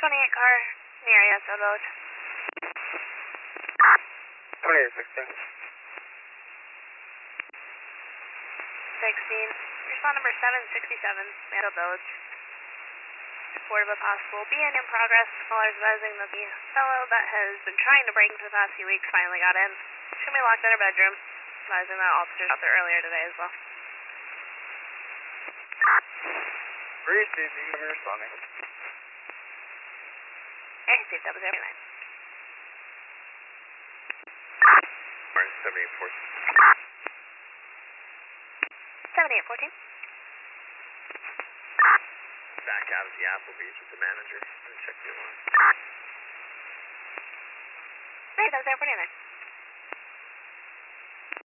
28 car in the area, so Village. 2816. 16. Respond number 767, Manto Village. Report of a possible being in progress. Caller advising that the fellow that has been trying to break for the past few weeks finally got in. Should be locked in her bedroom. Advising that officers out there earlier today as well. Received, you can be responding. Air Steve, 009. Orange 7814. 7814. Back out of the Applebee's with the manager. I'm going to check the alarm. Hey, that was airport in there.